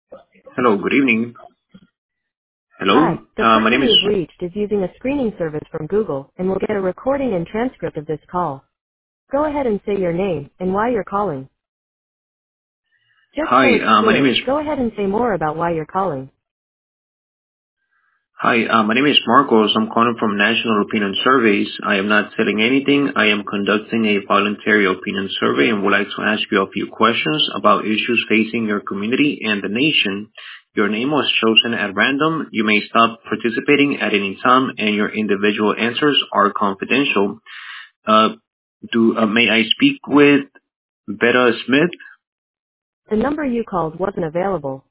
Hello, good evening. Hello, Hi, the my person name is. you've reached is using a screening service from Google and will get a recording and transcript of this call. Go ahead and say your name and why you're calling. Just so Hi, it's my name clear, is. go ahead and say more about why you're calling. Hi, my name is Marcos. I'm calling from National Opinion Surveys. I am not selling anything. I am conducting a voluntary opinion survey and would like to ask you a few questions about issues facing your community and the nation. Your name was chosen at random. You may stop participating at any time, and your individual answers are confidential. Uh, may I speak with Betta Smith? The number you called wasn't available.